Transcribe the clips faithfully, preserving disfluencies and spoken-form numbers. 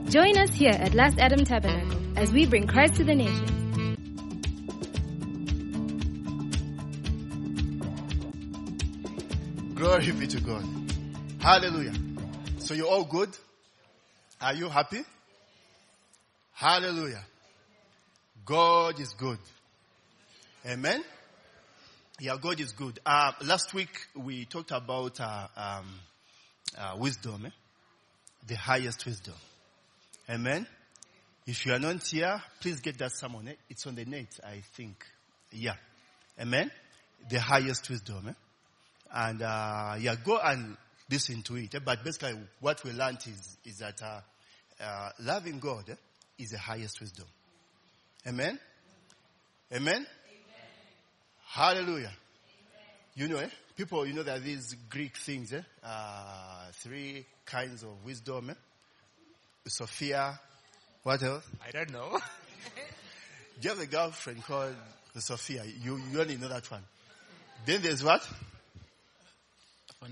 Join us here at Last Adam Tabernacle as we bring Christ to the nations. Glory be to God. Hallelujah. So you're all good? Are you happy? Hallelujah. God is good. Amen. Yeah, God is good. Uh, last week we talked about uh, um, uh, wisdom, eh? The highest wisdom. Amen. If you are not here, please get that sermon. Eh? It's on the net, I think. Yeah. Amen. The highest wisdom. Eh? And uh, yeah, go and listen to it. Eh? But basically, what we learned is is that uh, uh, loving God eh, is the highest wisdom. Amen. Amen. Amen. Hallelujah. Amen. You know, eh? People, you know, there are these Greek things, eh? uh, three kinds of wisdom. Eh? Sophia, what else? I don't know. Do you have a girlfriend called Sophia? You, you only know that one. Then there's what? And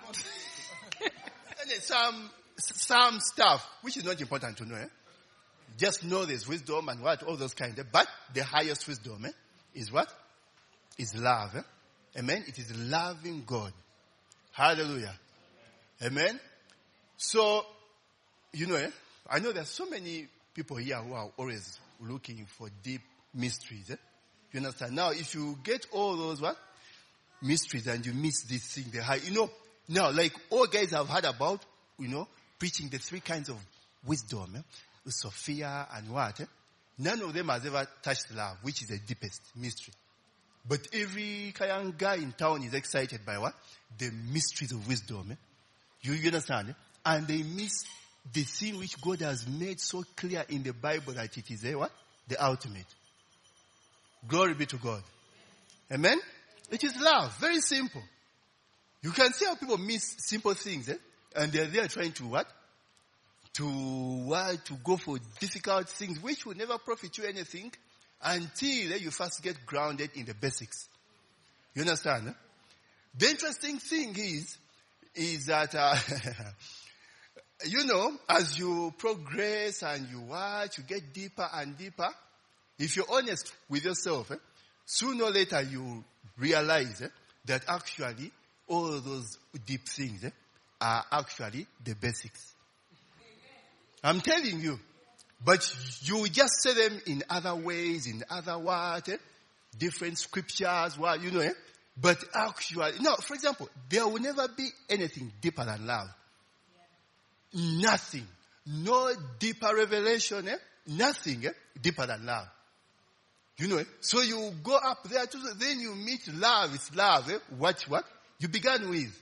there's some, some stuff which is not important to know. Eh? Just know there's wisdom and what, all those kinds. Eh? But the highest wisdom eh, is what? Is love. Eh? Amen. It is loving God. Hallelujah. Amen. So, you know, eh, I know there's so many people here who are always looking for deep mysteries. Eh? You understand? Now, if you get all those what? Mysteries and you miss this thing, the high, you know, now, like all guys have heard about, you know, preaching the three kinds of wisdom, eh? Sophia and what? Eh? None of them has ever touched love, which is the deepest mystery. But every young guy in town is excited by what? The mysteries of wisdom. Eh? You, you understand? Eh? And they miss the thing which God has made so clear in the Bible that it is a what? The ultimate. Glory be to God. Amen? It is love. Very simple. You can see how people miss simple things, eh? And they're there trying to what? To what? To go for difficult things which will never profit you anything until eh, you first get grounded in the basics. You understand? Eh? The interesting thing is, is that, uh, you know, as you progress and you watch, you get deeper and deeper. If you're honest with yourself, eh, sooner or later you realize eh, that actually all those deep things eh, are actually the basics. I'm telling you. But you just say them in other ways, in other words, eh, different scriptures, what, you know, eh? But actually, no, for example, there will never be anything deeper than love. Yeah. Nothing. No deeper revelation, eh? Nothing eh? deeper than love. You know, eh? So you go up there, to, then you meet love. It's love. Eh? What, what? You began with.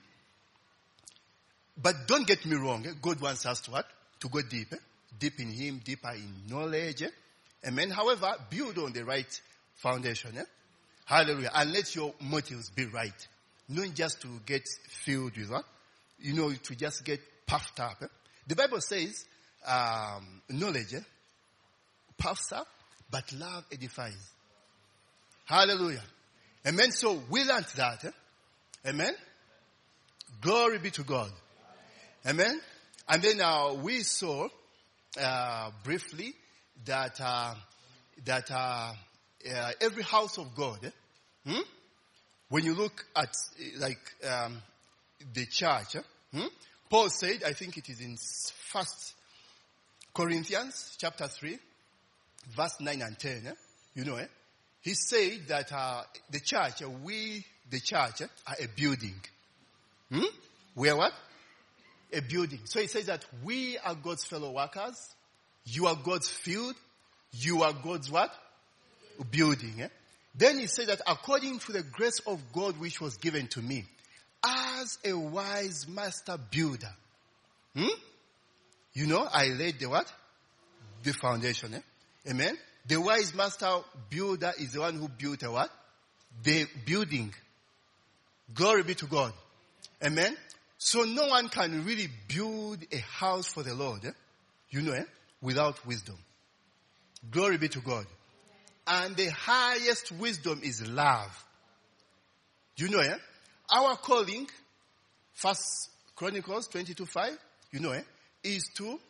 But don't get me wrong. Eh? God wants us to what? To go deep. Eh? Deep in Him, deeper in knowledge. Eh? Amen. However, build on the right foundation. Eh? Hallelujah. And let your motives be right. Not just to get filled with what? You know, to just get puffed up. Eh? The Bible says, um, knowledge eh? puffs up, but love edifies. Hallelujah. Amen. So we learned that. Eh? Amen. Glory be to God. Amen. And then uh, we saw uh, briefly that uh, that uh, uh, every house of God, eh? hmm? when you look at like um, the church, eh? hmm? Paul said, I think it is in First Corinthians chapter three, verse nine and ten. Eh? You know, eh? He said that uh, the church, uh, we, the church, eh, are a building. Hmm? We are what? A building. So he says that we are God's fellow workers. You are God's field. You are God's what? Building. Eh? Then he says that according to the grace of God which was given to me, as a wise master builder. Hmm? You know, I laid the what? The foundation. Eh? Amen. The wise master builder is the one who built a what? The building. Glory be to God. Amen. So no one can really build a house for the Lord, eh? you know, eh? without wisdom. Glory be to God. And the highest wisdom is love. You know, eh? Our calling, First Chronicles twenty-two five, you know, eh? is to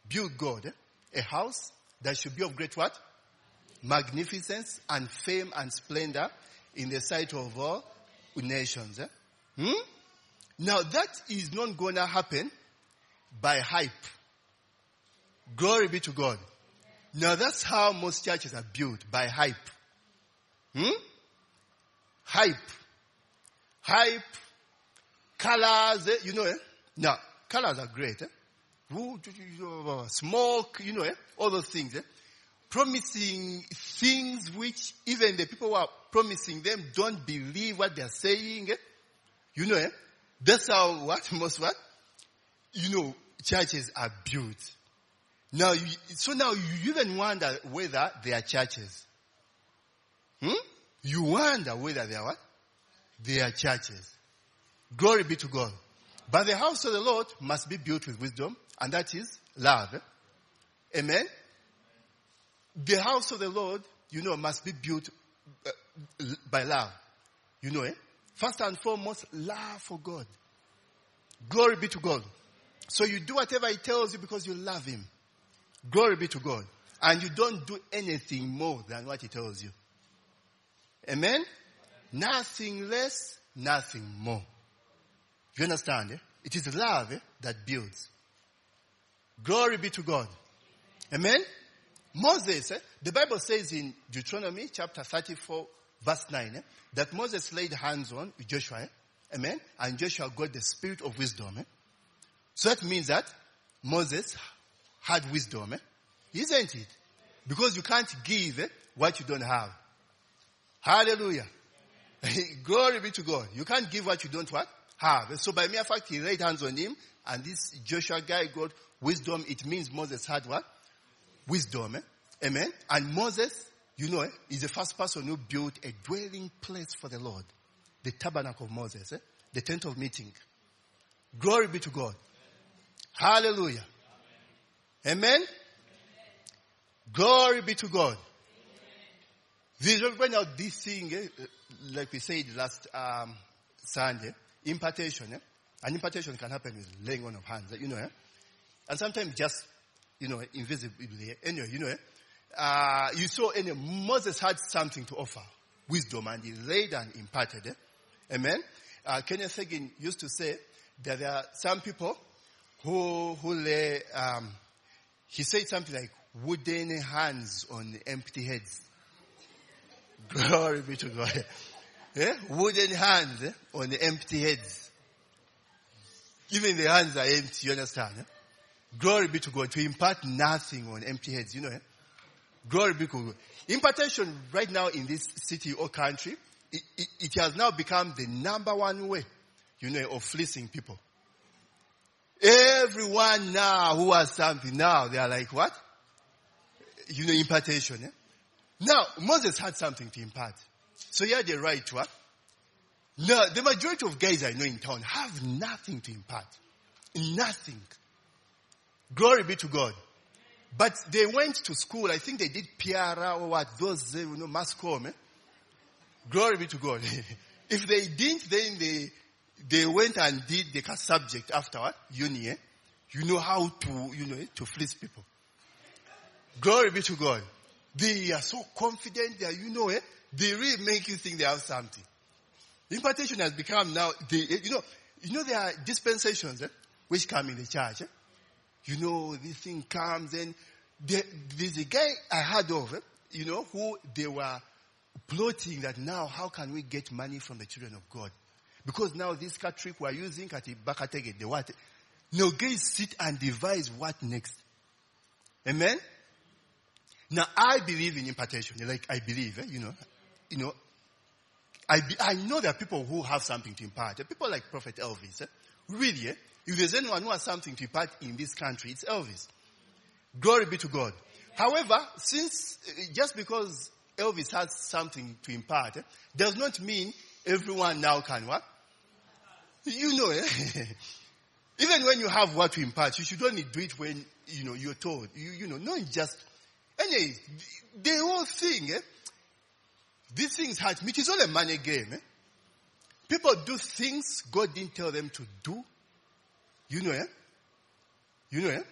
build God eh? a house that should be of great what? Magnificence and fame and splendor in the sight of all nations. Eh? Hmm? Now that is not going to happen by hype. Glory be to God. Now that's how most churches are built, by hype. Hmm? Hype. Hype. Colors, eh? You know, eh? Now, colors are great. Eh? Smoke, you know, eh? All those things. Eh? Promising things which even the people who are promising them don't believe what they're saying. Eh? You know, eh? That's how what? Most what? You know, churches are built. Now, you, so now you even wonder whether they are churches. Hmm? You wonder whether they are what? They are churches. Glory be to God. But the house of the Lord must be built with wisdom, and that is love. Eh? Amen? The house of the Lord, you know, must be built uh, by love. You know, eh? First and foremost, love for God. Glory be to God. So you do whatever He tells you because you love Him. Glory be to God. And you don't do anything more than what He tells you. Amen? Nothing less, nothing more. You understand? Eh? It is love eh, that builds. Glory be to God. Amen? Moses, eh, the Bible says in Deuteronomy chapter thirty-four, verse nine, eh, that Moses laid hands on Joshua. Eh? Amen? And Joshua got the spirit of wisdom. Eh? So that means that Moses had wisdom. Eh? Isn't it? Because you can't give eh, what you don't have. Hallelujah. Glory be to God. You can't give what you don't what? Have. So by mere fact, he laid hands on him, and this Joshua guy got wisdom. It means Moses had what? Wisdom. Eh? Amen. And Moses, you know, eh, is the first person who built a dwelling place for the Lord. The tabernacle of Moses. Eh? The tent of meeting. Glory be to God. Hallelujah. Amen. Amen. Glory be to God. This when out this thing, eh, like we said last um, Sunday, impartation. Eh? An impartation can happen with laying on of hands, eh? You know, eh? And sometimes just, you know, invisibly. Anyway, you know, eh? uh, you saw anyway, Moses had something to offer, wisdom, and he laid and imparted. Eh? Amen. Uh, Kenneth Hagin used to say that there are some people who who lay. Um, he said something like wooden hands on empty heads. Glory be to God. Eh? Wooden hands eh? on the empty heads. Even the hands are empty, you understand? Eh? Glory be to God. To impart nothing on empty heads, you know. Eh? Glory be to God. Impartation right now in this city or country, it, it, it has now become the number one way, you know, of fleecing people. Everyone now who has something now, they are like what? You know, impartation. Eh? Now, Moses had something to impart. So he had the right to what? Now, the majority of guys I know in town have nothing to impart. Nothing. Glory be to God. But they went to school. I think they did P R or what? Those, you know, mass comm. Eh? Glory be to God. If they didn't, then they they went and did the subject afterward, uni. Eh? You know how to, you know, to fleece people. Glory be to God. They are so confident that, you know, eh, they really make you think they have something. Impartation has become now, they, you know, you know there are dispensations eh, which come in the church. Eh? You know, this thing comes and there, there's a guy I heard of, eh, you know, who they were plotting that now how can we get money from the children of God? Because now this card trick we're using, the what? Now guys sit and devise what next. Amen? Now, I believe in impartation. Like, I believe, eh, you know. You know, I be, I know there are people who have something to impart. People like Prophet Elvis. Eh? Really, eh? If there's anyone who has something to impart in this country, it's Elvis. Glory be to God. However, since, just because Elvis has something to impart, eh, does not mean everyone now can what? You know, eh? Even when you have what to impart, you should only do it when, you know, you're told. You, you know, not just... Anyway, the whole thing, eh, these things hurt me. It is all a money game. Eh? People do things God didn't tell them to do. You know, eh? You know, eh?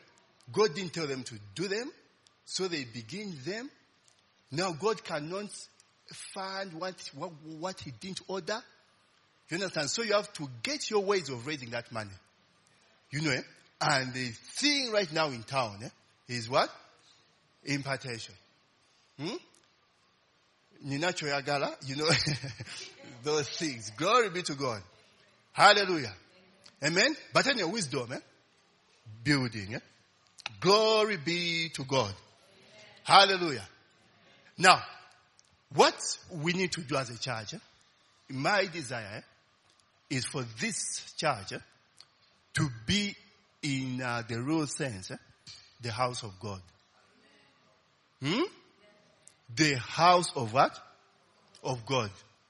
God didn't tell them to do them, so they begin them. Now God cannot find what, what, what he didn't order. You understand? So you have to get your ways of raising that money. You know, eh? And the thing right now in town eh, is what? Impartation. Hmm? Ninacho yagala, you know, those things. Glory be to God. Hallelujah. Amen. But anyway, wisdom, eh? Building. Eh? Glory be to God. Hallelujah. Now, what we need to do as a church, eh? My desire eh, is for this church eh, to be in uh, the real sense, eh, the house of God. Hmm? The house of what? Of God.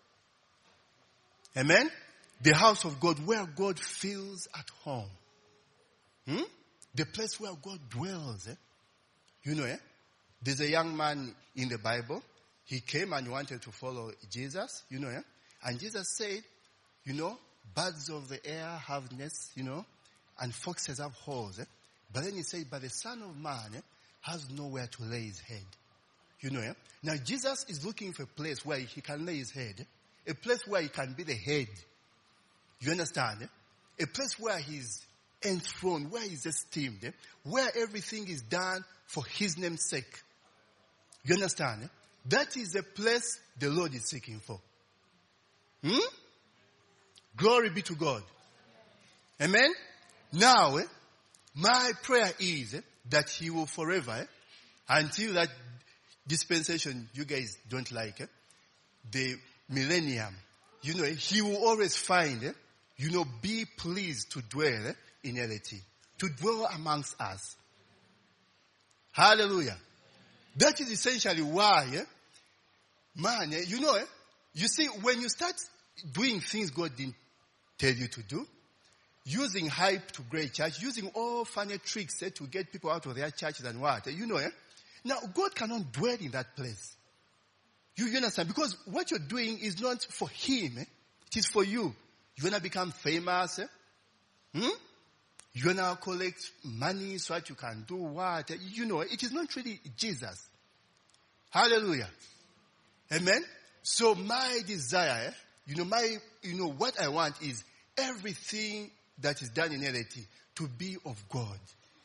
Amen? The house of God where God feels at home. Hmm? The place where God dwells. Eh? You know, eh? There's a young man in the Bible. He came and wanted to follow Jesus. You know, eh? And Jesus said, you know, birds of the air have nests, you know, and foxes have holes. Eh? But then he said, but the Son of Man eh, has nowhere to lay his head. You know, eh? Now Jesus is looking for a place where he can lay his head. Eh? A place where he can be the head. You understand? Eh? A place where he's enthroned, where he's esteemed, eh? Where everything is done for his name's sake. You understand? Eh? That is the place the Lord is seeking for. Hmm? Glory be to God. Amen? Now, eh, my prayer is eh, that he will forever, eh, until that dispensation you guys don't like, eh, the millennium, you know, eh, he will always find, eh, you know, be pleased to dwell eh, in reality, to dwell amongst us. Hallelujah. That is essentially why, eh, man, eh, you know, eh, you see, when you start doing things God didn't tell you to do, using hype to great church, using all funny tricks eh, to get people out of their churches and what, eh, you know, eh? Now, God cannot dwell in that place. You, you understand? Because what you're doing is not for him, eh? It is for you. You want to become famous, eh? Hmm? You want to collect money so that you can do what? Eh? You know, it is not really Jesus. Hallelujah. Amen? So my desire, eh? You know, my, you know, what I want is everything that is done in reality to be of God.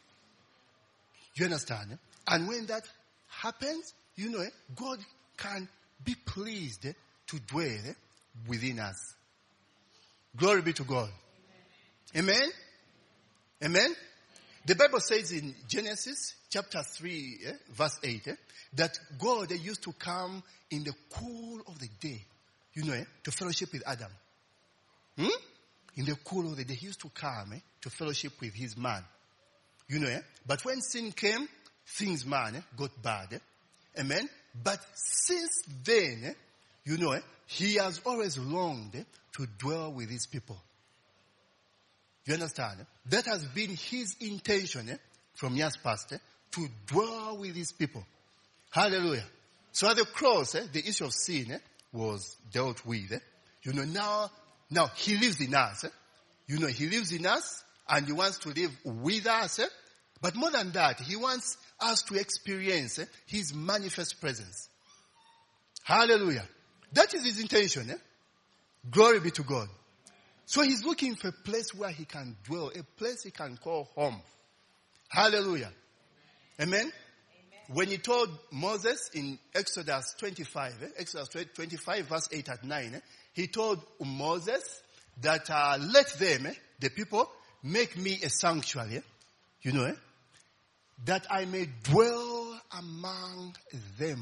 You understand? Eh? And when that happens, you know, eh, God can be pleased eh, to dwell eh, within us. Glory be to God. Amen? Amen? Amen? The Bible says in Genesis chapter three, eh, verse eight, eh, that God eh, used to come in the cool of the day. You know, eh, to fellowship with Adam. Hmm? In the cool of the day, he used to come eh, to fellowship with his man. You know, eh? But when sin came, things, man, eh, got bad. Eh? Amen? But since then, eh, you know, eh, he has always longed eh, to dwell with his people. You understand? Eh? That has been his intention eh, from years past, eh, to dwell with his people. Hallelujah. So at the cross, eh, the issue of sin, eh, was dealt with. Eh? You know, now, now he lives in us. Eh? You know, he lives in us and he wants to live with us. Eh? But more than that, he wants us to experience eh, his manifest presence. Hallelujah. That is his intention. Eh? Glory be to God. So he's looking for a place where he can dwell, a place he can call home. Hallelujah. Amen. When he told Moses in Exodus twenty-five, eh, Exodus twenty-five verse eight and nine, eh, he told Moses that uh, let them, eh, the people, make me a sanctuary, eh, you know, eh, that I may dwell among them.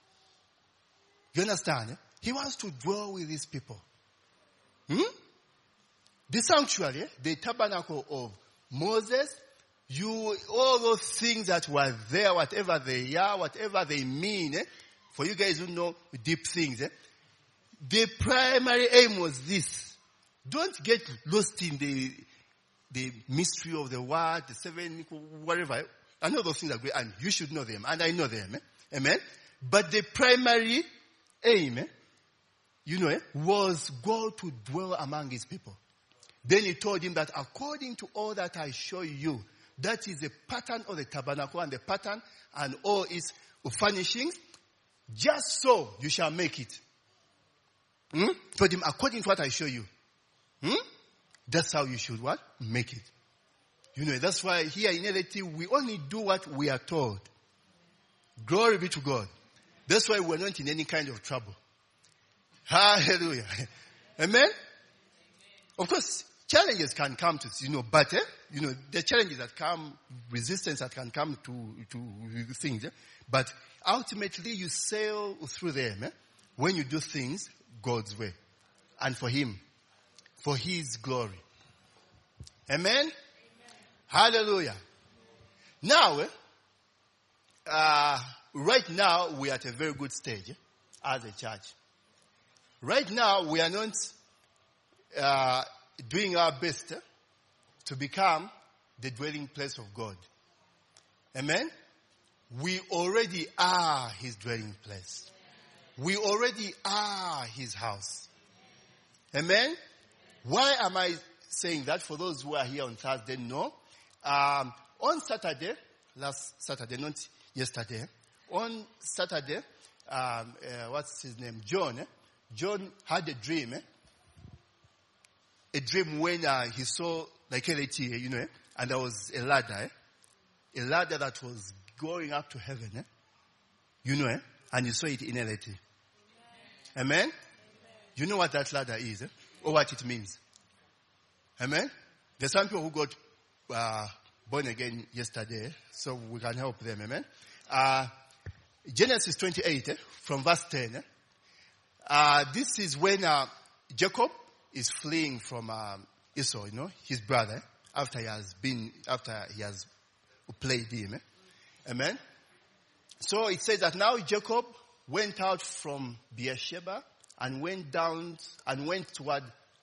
You understand? Eh? He wants to dwell with his people. Hmm? The sanctuary, eh, the tabernacle of Moses, you, all those things that were there, whatever they are, whatever they mean, eh? For you guys who know deep things, eh? The primary aim was this. Don't get lost in the, the mystery of the word, the seven, whatever. I know those things are great and you should know them and I know them. Eh? Amen. But the primary aim, eh? You know, eh? was God to dwell among his people. Then he told him that according to all that I show you, That is the pattern of the tabernacle and the pattern and all its furnishings. Just so you shall make it. Hmm? For them, according to what I show you. Hmm? That's how you should what? Make it. You know, that's why here in L A T we only do what we are told. Glory be to God. That's why we're not in any kind of trouble. Hallelujah. Amen? Of course, challenges can come to, you know, but, eh, you know, the challenges that come, resistance that can come to, to things, eh? But ultimately you sail through them, eh? When you do things God's way. And for Him. For His glory. Amen? Amen. Hallelujah. Now, eh, uh, right now we are at a very good stage, eh, as a church. Right now we are not uh, doing our best eh, to become the dwelling place of God. Amen? We already are His dwelling place. We already are His house. Amen? Why am I saying that? For those who are here on Thursday, no. Um, on Saturday, last Saturday, not yesterday, on Saturday, um, uh, what's his name? John. Eh? John had a dream. Eh? A dream when uh, he saw, like L A T, you know, eh? And there was a ladder. Eh? A ladder that was going up to heaven. Eh? You know, eh? And you saw it in L A T. Amen? Amen? You know what that ladder is, eh? Or what it means. Amen? There's some people who got uh, born again yesterday, so we can help them. Amen? Uh, Genesis twenty-eight, eh? From verse ten. Eh? Uh, this is when uh, Jacob is fleeing from uh, Esau, you know, his brother, after he has been, after he has played him. Eh? Amen? So it says that now Jacob went out from Beersheba and went down and went toward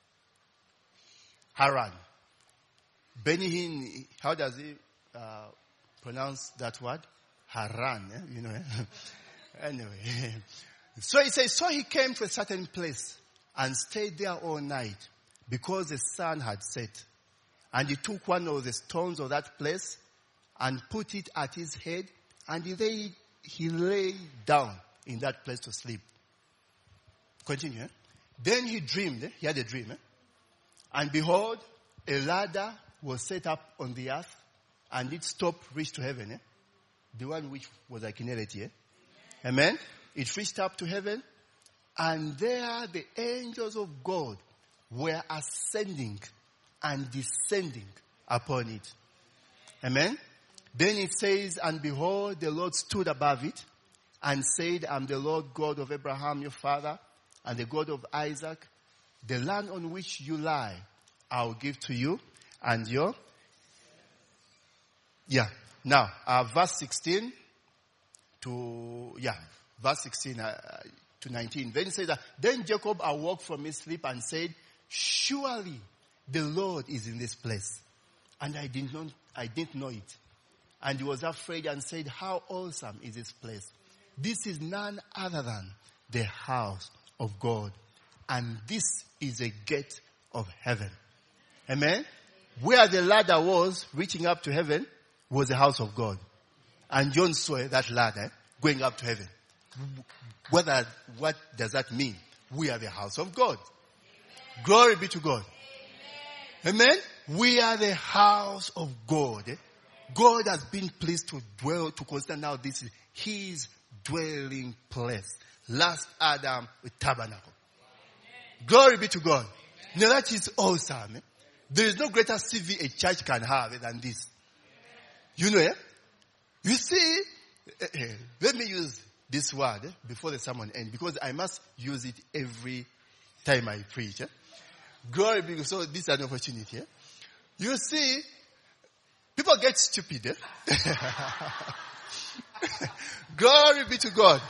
Haran. Benihin, how does he uh, pronounce that word? Haran, eh? You know. Eh? Anyway. So it says, so he came to a certain place and stayed there all night because the sun had set. And he took one of the stones of that place and put it at his head, and he lay, he lay down in that place to sleep. Continue. Eh? Then he dreamed. Eh? He had a dream. Eh? And behold, a ladder was set up on the earth, and its top reached to heaven. Eh? The one which was like in L A T. Eh? Amen? It reached up to heaven, and there the angels of God were ascending and descending upon it. Amen? Then it says, and behold, the Lord stood above it and said, I am the Lord God of Abraham your father and the God of Isaac. The land on which you lie, I will give to you and your... Yeah. Now, uh, verse sixteen to... Yeah. Verse sixteen uh, to nineteen. Then it says that, then Jacob awoke from his sleep and said, surely the Lord is in this place. And I did not, I didn't know it. And he was afraid and said, how awesome is this place? This is none other than the house of God. And this is a gate of heaven. Amen? Where the ladder was, reaching up to heaven, was the house of God. And John saw that ladder going up to heaven. Whether, what does that mean? We are the house of God. Amen. Glory be to God. Amen. Amen. We are the house of God. God has been pleased to dwell, to consider now this is His dwelling place. Last Adam with tabernacle. Amen. Glory be to God. Amen. Now that is awesome. Eh? There is no greater C V a church can have than this. Amen. You know, eh? You see, eh, eh, let me use this word eh, before the sermon ends, because I must use it every time I preach. Eh? Glory be to God. So this is an opportunity. Eh? You see, people get stupid. Eh? Glory be to God.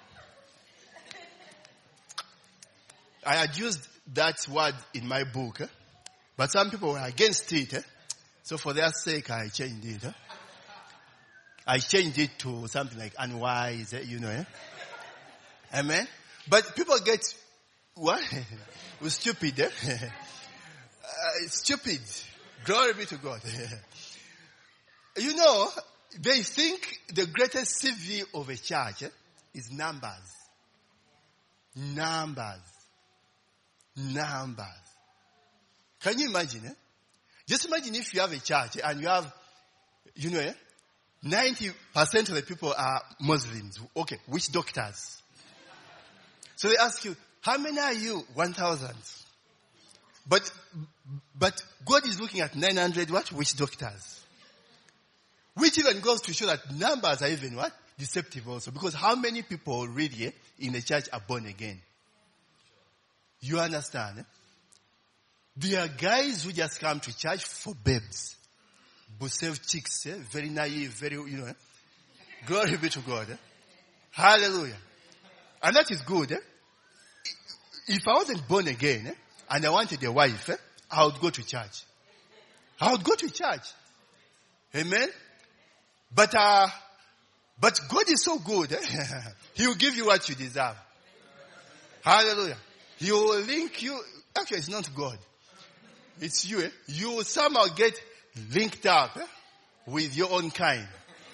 I had used that word in my book, eh? But some people were against it. Eh? So for their sake, I changed it. Eh? I changed it to something like unwise, eh? You know. Eh? Amen? But people get, what? Stupid. Eh? uh, stupid. Glory be to God. you know, they think the greatest C V of a church eh, is numbers. Numbers. Numbers. Can you imagine? Eh? Just imagine if you have a church and you have, you know, eh, ninety percent of the people are Muslims. Okay, which doctors? So they ask you, how many are you? one thousand. But, but God is looking at nine hundred what? Which doctors? Which even goes to show that numbers are even what? Deceptive also. Because how many people really in the church are born again? You understand? Eh? There are guys who just come to church for babes. Busev chicks, eh? Very naive, very, you know. Eh? Glory be to God. Eh? Hallelujah. And that is good. Eh? If I wasn't born again, eh? and I wanted a wife, eh? I would go to church. I would go to church. Amen. But uh, but God is so good. Eh? He will give you what you deserve. Hallelujah. He will link you. Actually, it's not God. It's you. Eh? You will somehow get linked up eh? with your own kind.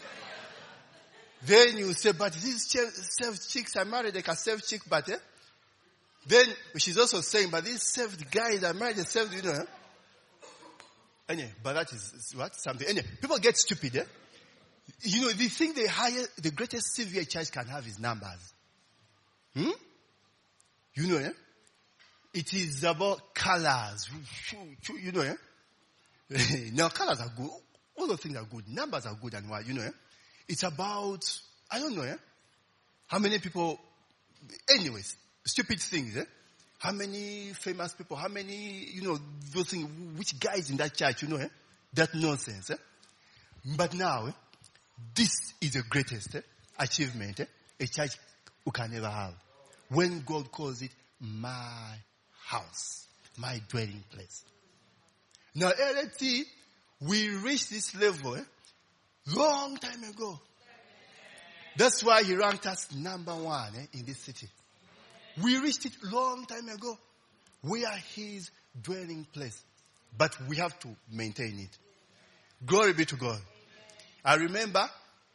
Then you say, but these saved chicks, I married like a saved chick, but eh? Then she's also saying, but these saved guys, I married a saved, you know. Eh? Anyway, but that is, is what? Something. Anyway, people get stupid. Eh? You know, they think the highest, the greatest C V a church can have is numbers. Hmm? You know, eh? It is about colors. You know, eh? Now, colors are good. All those things are good. Numbers are good and why, you know, eh? It's about, I don't know, eh? How many people, anyways, stupid things, eh? How many famous people, how many, you know, those things, which guys in that church, you know, eh? That nonsense, eh? But now, eh? This is the greatest eh? achievement eh? a church who can ever have. When God calls it my house, my dwelling place. Now, L L T, we reached this level eh? long time ago. That's why he ranked us number one eh? in this city. We reached it long time ago. We are his dwelling place. But we have to maintain it. Glory be to God. I remember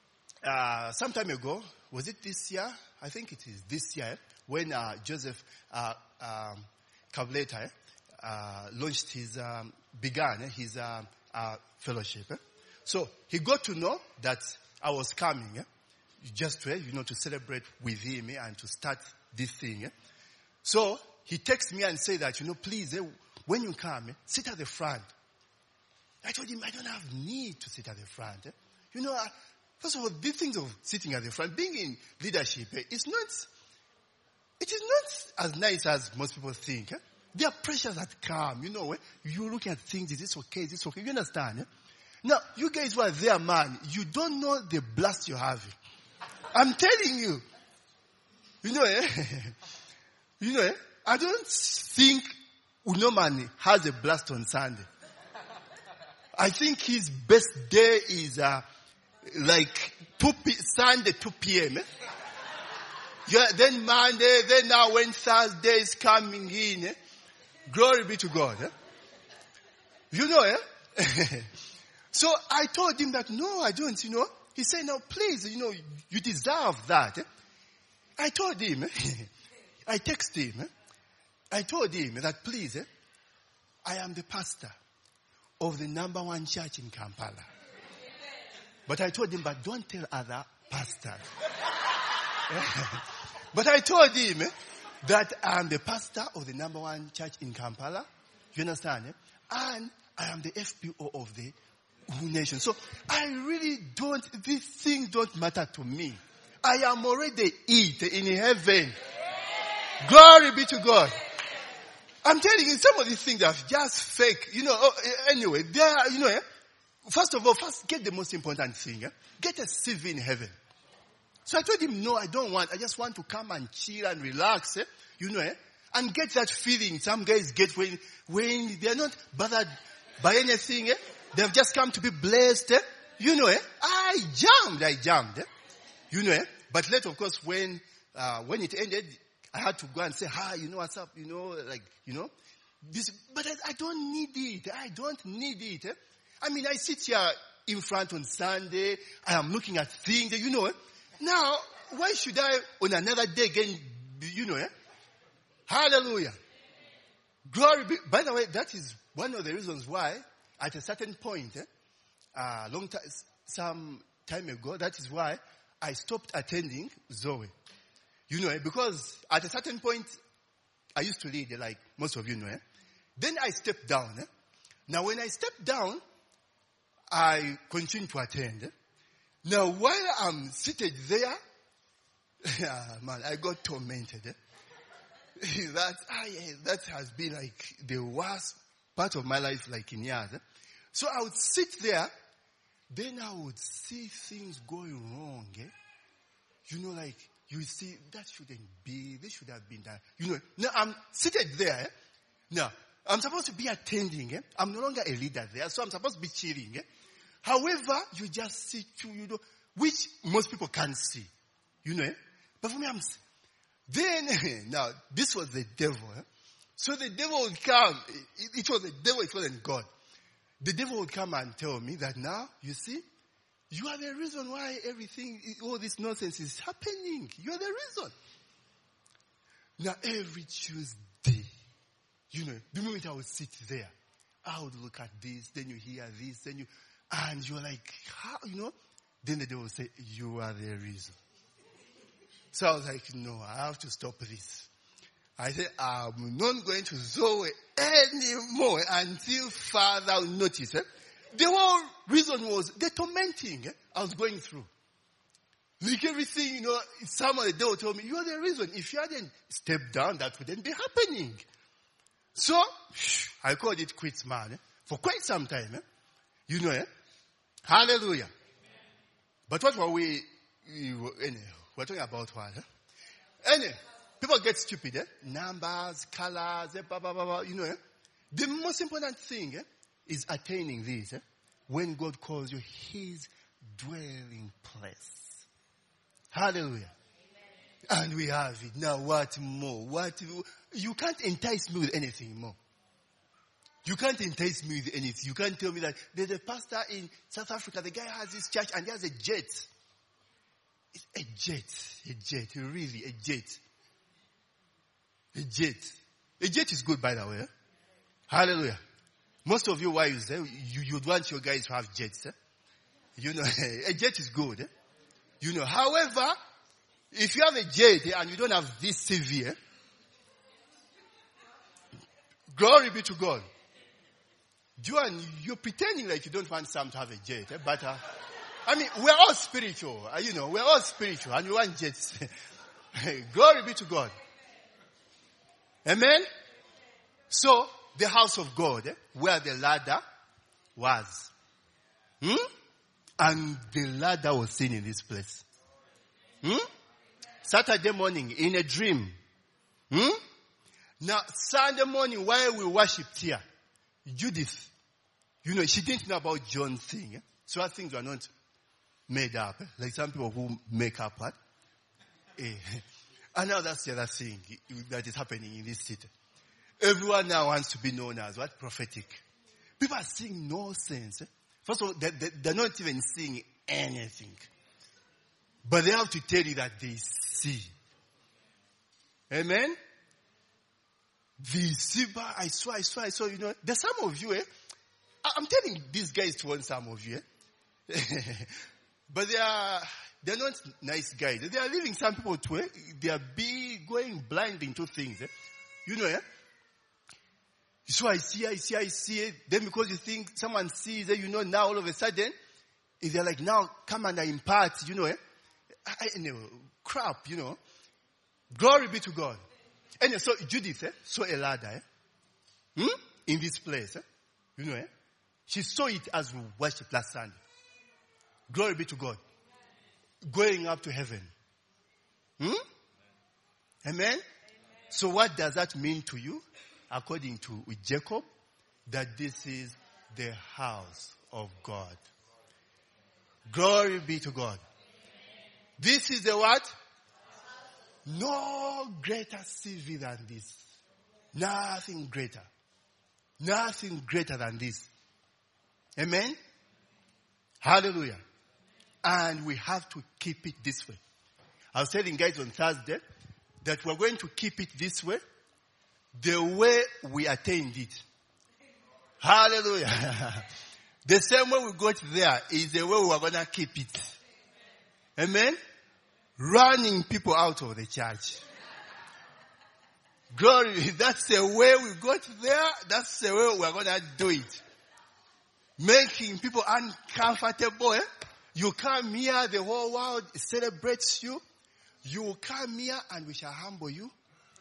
uh, some time ago, was it this year? I think it is this year, when uh, Joseph uh, um, Kavleta uh, launched his, um, began eh, his uh, uh, fellowship. Eh? So he got to know that I was coming, eh? just to, you know, to celebrate with him eh? and to start this thing. Eh? So he texted me and said that, you know, please, eh, when you come, eh, sit at the front. I told him I don't have need to sit at the front. Eh? You know, first of all, these things of sitting at the front, being in leadership, eh, it's not, it is not as nice as most people think. Eh? There are pressures that come, you know, eh? You look at things, is this okay, is this okay? You understand? Eh? Now, you guys who are there, man, you don't know the blast you're having. I'm telling you. You know, eh? you know, eh? I don't think Unomani has a blast on Sunday. I think his best day is uh, like two p- Sunday, two p.m. Eh? Yeah, then Monday, then now when Thursday is coming in, eh? Glory be to God. Eh? You know, eh? So I told him that, no, I don't, you know. He said, no, please, you know, you deserve that. Eh? I told him, eh? I texted him, eh? I told him that, please, eh? I am the pastor of the number one church in Kampala. But I told him, but don't tell other pastors. But I told him eh, that I'm the pastor of the number one church in Kampala. You understand? Eh? And I am the F P O of the nation. So I really don't, these things don't matter to me. I am already it in heaven. Glory be to God. I'm telling you, some of these things are just fake. You know, oh, anyway, they are, you know, eh? First of all, first get the most important thing. Eh? Get a C V in heaven. So I told him, no, I don't want. I just want to come and chill and relax. Eh? You know, eh? And get that feeling some guys get when, when they're not bothered by anything. Eh? They've just come to be blessed. Eh? You know, eh? I jumped, I jumped. Eh? You know, eh? But later, of course, when, uh, when it ended, I had to go and say, hi, you know, what's up? You know, like, you know, this, but I, I don't need it. I don't need it. Eh? I mean, I sit here in front on Sunday. I am looking at things, you know. Now, why should I on another day again, you know? Eh? Hallelujah. Glory be. By the way, that is one of the reasons why at a certain point, eh, uh, long time, some time ago, that is why I stopped attending Zoe. You know, eh, because at a certain point, I used to lead, eh, like most of you know. Eh? Then I stepped down. Eh? Now, when I stepped down, I continued to attend. Eh? Now, while I'm seated there, yeah, man, I got tormented. Eh? that, ah, yeah, that has been like the worst part of my life, like in years. Eh? So I would sit there, then I would see things going wrong. Eh? You know, like, you see, that shouldn't be, this should have been done. You know, now I'm seated there. Eh? Now, I'm supposed to be attending. Eh? I'm no longer a leader there, so I'm supposed to be cheering. Eh? However, you just see, you know, which most people can't see. You know, eh? But for me, I'm, then, now, this was the devil. Eh? So the devil would come. It, it was the devil, it wasn't God. The devil would come and tell me that now, you see, you are the reason why everything, all this nonsense is happening. You are the reason. Now, every Tuesday, you know, the moment I would sit there, I would look at this, then you hear this, then you, and you're like, how, you know? Then the devil would say, you are the reason. So I was like, no, I have to stop this. I said, I'm not going to Zoe anymore until Father will notice. Eh? The whole reason was the tormenting eh, I was going through. Like everything, you know, some of the devil told me, you are the reason. If you hadn't stepped down, that wouldn't be happening. So, I called it quits, man, eh, for quite some time. Eh? You know, eh? Hallelujah. Amen. But what were we, we were, anyway, we're talking about what? Eh? Anyway, people get stupid, eh? Numbers, colors, eh? Blah, blah, blah, blah, you know, eh? The most important thing eh, is attaining this. Eh? When God calls you His dwelling place. Hallelujah. Amen. And we have it. Now what more? What you can't entice me with anything more. You can't entice me with anything. You can't tell me that there's a pastor in South Africa, the guy has this church and he has a jet. It's a jet. A jet. Really, a jet. A jet. A jet is good, by the way. Eh? Hallelujah. Most of you wives, eh, you, you'd want your guys to have jets. Eh? You know, a jet is good. Eh? You know, however, if you have a jet eh, and you don't have this C V, eh, glory be to God. Joan, you're pretending like you don't want Sam to have a jet, eh? But, uh, I mean, we're all spiritual, uh, you know, we're all spiritual and you want jets. Glory be to God. Amen? So, the house of God, eh, where the ladder was. Hmm? And the ladder was seen in this place. Hmm? Saturday morning, in a dream. Hmm? Now, Sunday morning, while we worshipped here, Judith, you know, she didn't know about John's thing. Eh? So her things were not made up. Eh? Like some people who make up what? Eh. And now that's the other thing that is happening in this city. Everyone now wants to be known as what? Prophetic. People are seeing nonsense. Eh? First of all, they, they, they're not even seeing anything. But they have to tell you that they see. Amen? The Siba, I saw, I saw, I saw, you know, there's some of you, eh? I'm telling these guys to want some of you, eh? But they are, they're not nice guys. They are leaving some people to, eh? They are be going blind into things, eh? You know, eh? So I see, I see, I see it. Then because you think someone sees it, you know, now all of a sudden, they're like, now come and I impart, you know, eh? I, I know, crap, you know. Glory be to God. And so Judith eh, saw a ladder eh, hmm? in this place. Eh? You know, eh? She saw it as we worshipped last Sunday. Glory be to God. Going up to heaven. Hmm? Amen? Amen? So what does that mean to you? According to Jacob, that this is the house of God. Glory be to God. This is the what? No greater C V than this. Nothing greater. Nothing greater than this. Amen? Hallelujah. And we have to keep it this way. I was telling guys on Thursday that we're going to keep it this way, the way we attained it. Hallelujah. The same way we got there is the way we're going to keep it. Amen? Running people out of the church. Glory, that's the way we got there. That's the way we're going to do it. Making people uncomfortable. Eh? You come here, the whole world celebrates you. You come here and we shall humble you.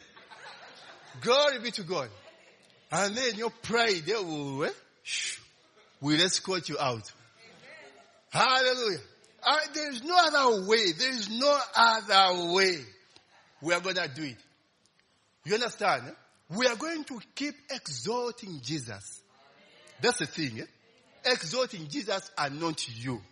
Glory be to God. And then your pride, they will, eh? will escort you out. Hallelujah. Uh, there is no other way. There is no other way we are going to do it. You understand? Eh? We are going to keep exalting Jesus. That's the thing. Eh? Exalting Jesus and not you. Amen.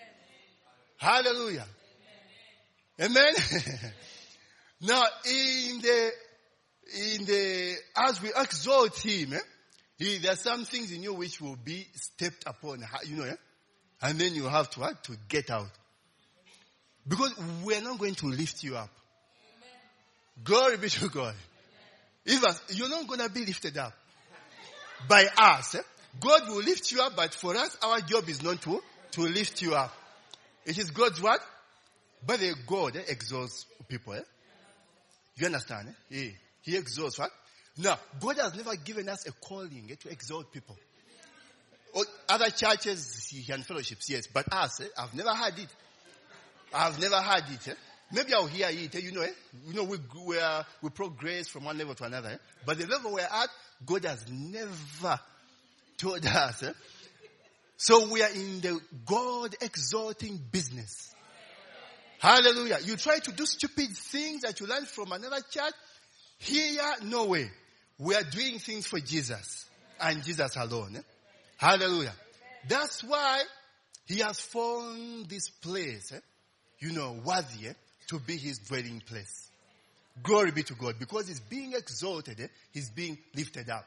Hallelujah. Amen. Amen? Now, in the, in the, as we exalt him, eh, he, there are some things in you which will be stepped upon, you know, eh? And then you have to, what, to get out. Because we're not going to lift you up. Amen. Glory be to God. Even, you're not going to be lifted up by us. Eh? God will lift you up, but for us, our job is not to, to lift you up. It is God's word. But the God eh, exalts people. Eh? You understand? Eh? He, he exalts what? Now, God has never given us a calling eh, to exalt people. Or other churches and fellowships, yes. But us, eh, I've never had it. I've never had it. Eh? Maybe I'll hear it. Eh? You know, eh? you know we, we, uh, we progress from one level to another. Eh? But the level we're at, God has never told us. Eh? So we are in the God exalting business. Hallelujah. You try to do stupid things that you learn from another church. Here, no way. We are doing things for Jesus. And Jesus alone. Eh? Hallelujah. That's why he has found this place, eh? you know, worthy eh? to be his dwelling place. Glory be to God. Because he's being exalted. Eh? He's being lifted up.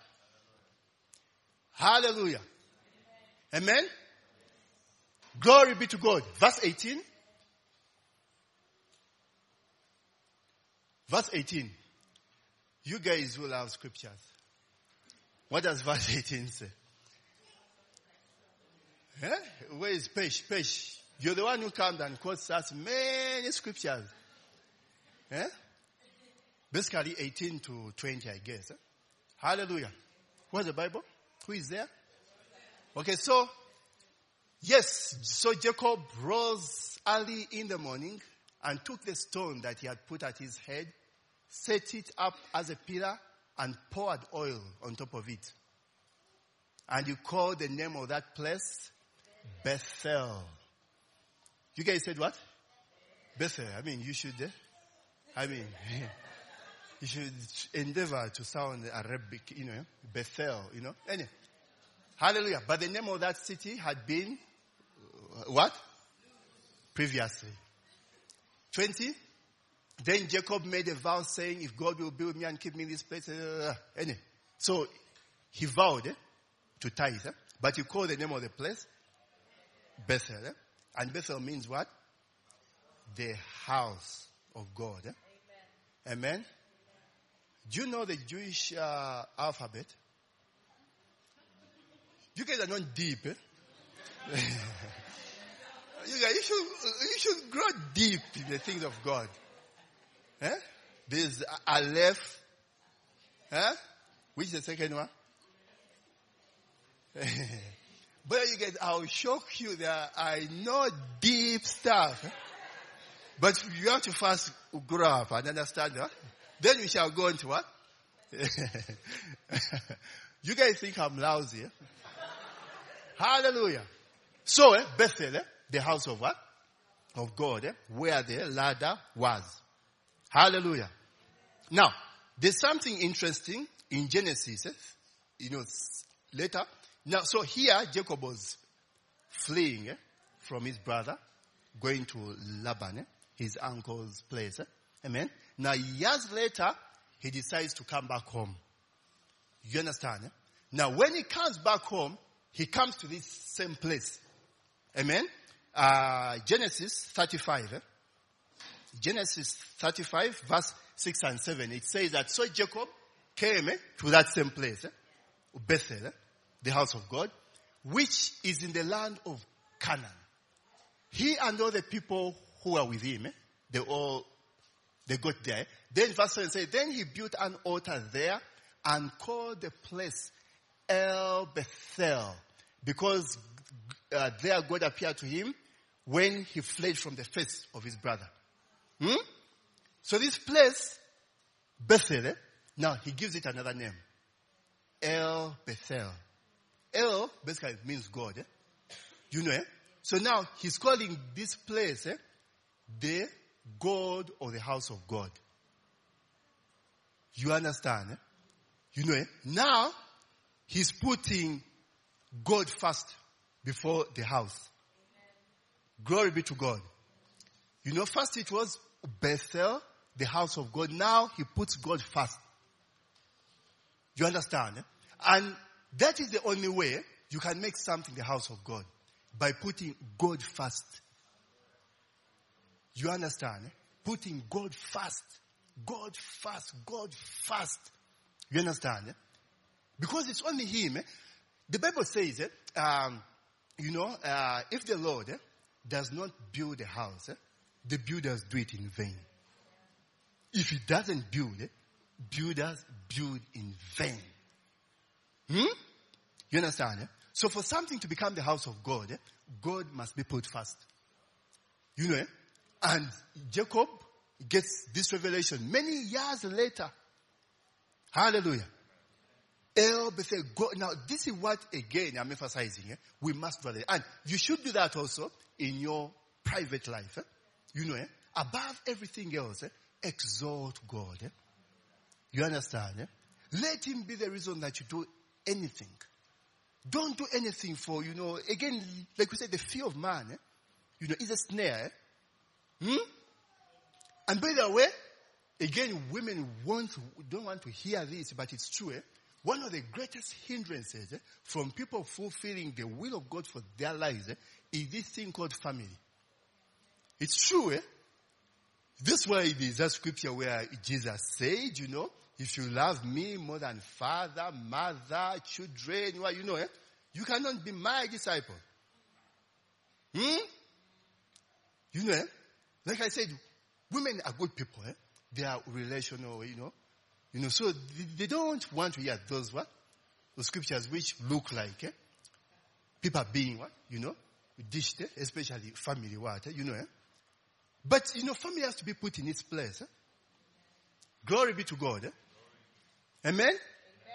Hallelujah. Amen. Glory be to God. Verse eighteen. Verse eighteen. You guys will have scriptures. What does verse eighteen say? Eh? Where is Pesh? Pesh. You're the one who comes and quotes us many scriptures. Eh? Basically eighteen to twenty, I guess. Eh? Hallelujah. What's the Bible? Who is there? Okay, so, yes, so Jacob rose early in the morning and took the stone that he had put at his head, set it up as a pillar, and poured oil on top of it. And you called the name of that place Bethel. You guys said what? Bethel. I mean, you should, eh? I mean, you should endeavor to sound Arabic, you know, Bethel, you know. Anyway. Hallelujah. But the name of that city had been, uh, what? Previously. twenty. Then Jacob made a vow saying, if God will be with me and keep me in this place. Uh, anyway. So, he vowed eh, to tithe. Eh? But he called the name of the place Bethel. Eh? And Bethel means what? The house of God. Eh? Amen. Amen. Do you know the Jewish uh, alphabet? You guys are not deep, eh? you guys, you should, you should grow deep in the things of God. Eh? There's Aleph. Eh? Which is the second one? But you guys, I'll shock you that I know deep stuff. Eh? But you have to first grow up and understand that. Then we shall go into what? You guys think I'm lousy, eh? Hallelujah. So, eh, Bethel, eh, the house of what? Of God, eh, where the ladder was. Hallelujah. Now, there's something interesting in Genesis, eh, you know, later. Now, so here, Jacob was fleeing eh, from his brother, going to Laban, eh, his uncle's place. Eh? Amen. Now, years later, he decides to come back home. You understand? Eh? Now, when he comes back home, he comes to this same place. Amen. Uh, Genesis thirty-five. Eh? Genesis thirty-five, verse six and seven. It says that, so Jacob came eh, to that same place, eh, Bethel, eh, the house of God, which is in the land of Canaan. He and all the people who were with him, eh, they all, they got there. Then verse seven says, then he built an altar there and called the place El Bethel, because uh, there God appeared to him when he fled from the face of his brother. Hmm? So this place, Bethel, eh, now he gives it another name. El Bethel. El basically means God. Eh? You know, eh? So now he's calling this place eh, the God or the house of God. You understand? Eh? You know, eh? Now he's putting God first before the house. Glory be to God. You know, first it was Bethel, the house of God. Now he puts God first. You understand? Eh? And that is the only way you can make something the house of God. By putting God first. You understand? Eh? Putting God first. God first. God first. You understand? Eh? Because it's only him. Eh? The Bible says, eh, um, you know, uh, if the Lord eh, does not build a house, eh, the builders do it in vain. If he doesn't build, eh, builders build in vain. Hmm? You understand? Eh? So for something to become the house of God, eh, God must be put first. You know, eh? And Jacob gets this revelation many years later. Hallelujah. El Bethel, God. Now, this is what, again, I'm emphasizing. Eh? We must do that. And you should do that also in your private life. Eh? You know, eh? Above everything else, eh? Exalt God. Eh? You understand? Eh? Let him be the reason that you do anything. Don't do anything for, you know, again, like we said, the fear of man, eh? You know, is a snare. Eh? Hmm? And by the way, again, women want, don't want to hear this, but it's true. Eh? One of the greatest hindrances eh, from people fulfilling the will of God for their lives eh, is this thing called family. It's true. Eh? That's why there's a scripture where Jesus said, you know, if you love me more than father, mother, children, well, you know, eh, you cannot be my disciple. Hmm? You know, eh? Like I said, women are good people. Eh? They are relational, you know. You know, so they, they don't want to hear those what? Those scriptures which look like eh? people being what? You know, dished, eh? Especially family what? Eh? You know, eh? But, you know, family has to be put in its place. Eh? Glory be to God. Eh? Amen? Amen?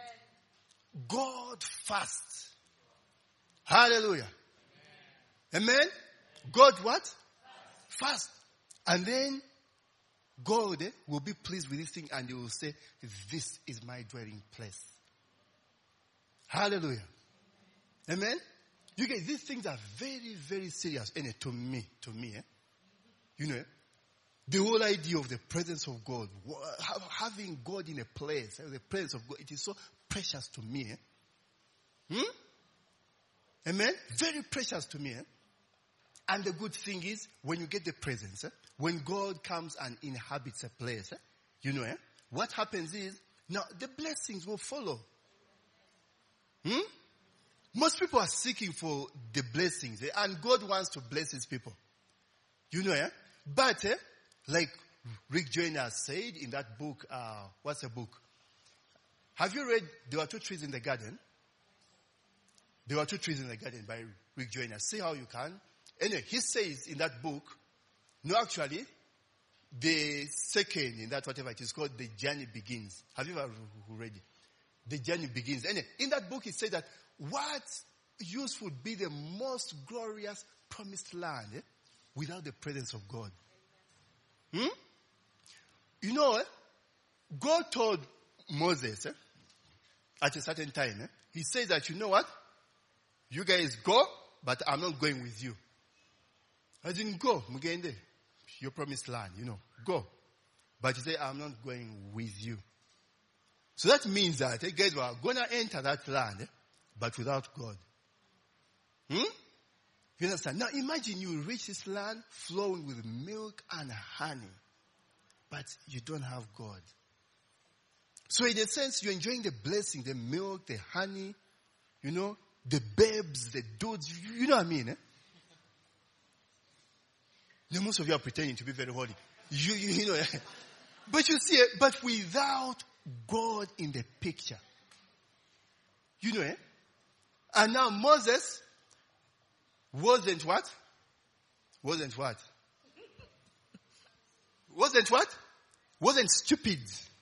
God first. Hallelujah. Amen? Amen? God what? First. First. And then God eh, will be pleased with this thing and he will say, this is my dwelling place. Hallelujah. Amen? You get, these things are very, very serious. And to me, to me, eh? You know, the whole idea of the presence of God, having God in a place, the presence of God, it is so precious to me. Eh? Hmm? Amen? Very precious to me. Eh? And the good thing is, when you get the presence, eh? When God comes and inhabits a place, eh? You know, eh? What happens is, now the blessings will follow. Hmm? Most people are seeking for the blessings, eh? And God wants to bless his people. You know, eh? But, eh, like Rick Joyner said in that book, uh, what's the book? Have you read There Were Two Trees in the Garden? There Were Two Trees in the Garden by Rick Joyner. See how you can. Anyway, he says in that book, no, actually, the second in that whatever it is called, The Journey Begins. Have you ever read it? The Journey Begins. Anyway, in that book, he said that what use would be the most glorious promised land eh, without the presence of God? Hmm? You know, eh, God told Moses eh, at a certain time, eh, he says that, you know what? You guys go, but I'm not going with you. I didn't go. Mugende, your promised land, you know, go. But he said, I'm not going with you. So that means that eh, guys were going to enter that land, eh, but without God. Hmm? You understand? Now imagine you reach this land flowing with milk and honey, but you don't have God. So in a sense, you're enjoying the blessing, the milk, the honey, you know, the babes, the dudes, you know what I mean? Eh? Now, most of you are pretending to be very holy. You, you, you know, eh? But you see, but without God in the picture. You know, eh? And now Moses wasn't what? Wasn't what? Wasn't what? Wasn't stupid.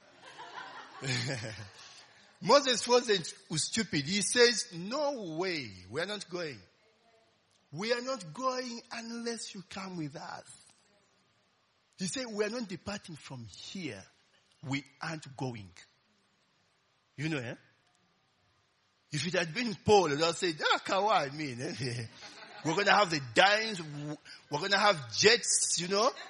Moses wasn't stupid. He says, no way, we are not going. We are not going unless you come with us. He said, we are not departing from here. We aren't going. You know, eh? If it had been Paul, they'll say, ah, kawaii, I mean, eh? We're going to have the dimes, we're going to have jets, you know.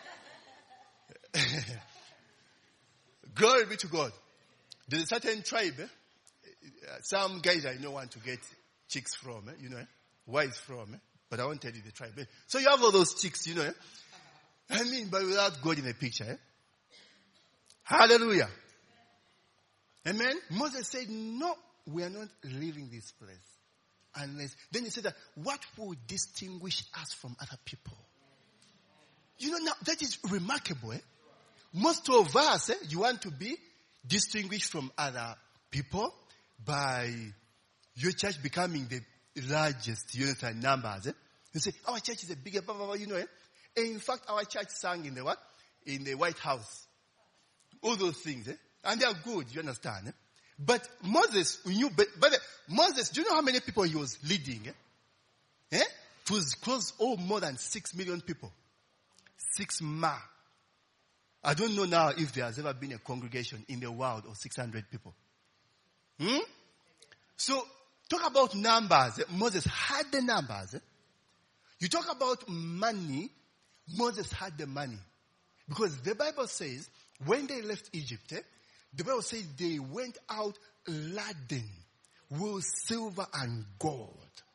Glory be to God. There's a certain tribe, eh? Some guys I know want to get chicks from, eh? You know, eh? Wives from, eh? But I won't tell you the tribe. Eh? So you have all those chicks, you know, eh? I mean, but without God in the picture, eh? Hallelujah. Amen? Moses said, no, we are not leaving this place. Unless, then he said that, what will distinguish us from other people? You know, now, that is remarkable, eh? Most of us, eh, you want to be distinguished from other people by your church becoming the largest unit and numbers. Eh? You say, our church is a bigger, blah, blah, blah, you know. Eh? And in fact, our church sang in the what? In the White House. All those things. Eh? And they are good, you understand. Eh? But Moses, knew, but, but Moses, do you know how many people he was leading? Eh? Eh? It was close, oh, more than six million people. Six ma. I don't know now if there has ever been a congregation in the world of six hundred people. Hmm? So, talk about numbers. Moses had the numbers. You talk about money. Moses had the money. Because the Bible says, when they left Egypt, eh, the Bible says they went out laden with silver and gold.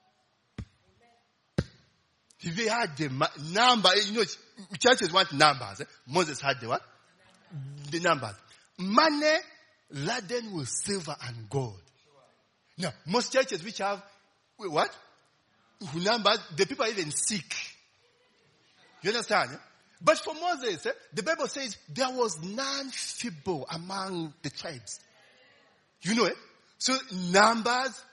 If they had the ma- number, you know, churches want numbers. Eh? Moses had the what? The numbers. Money laden with silver and gold. Now, most churches which have, wait, what? Numbers, the people are even sick. You understand? Eh? But for Moses, eh, the Bible says there was none feeble among the tribes. You know it? Eh? So numbers,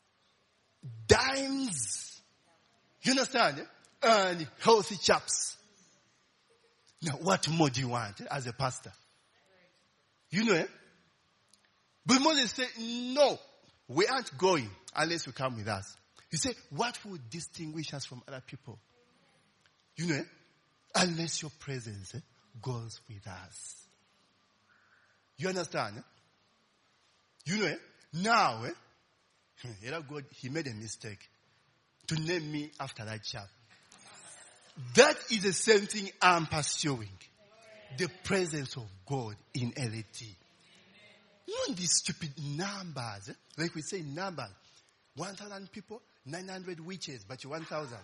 dimes, you understand? Eh? And healthy chaps. Now, what more do you want eh, as a pastor? You know it? Eh? But Moses said, no, we aren't going unless you come with us. He said, what will distinguish us from other people? You know, unless your presence eh, goes with us. You understand? Eh? You know, eh? Now, eh, God, he made a mistake to name me after that chap. That is the same thing I'm pursuing. The presence of God in L A T. Not these stupid numbers. Eh? Like we say numbers. one thousand people, nine hundred witches, but you one thousand.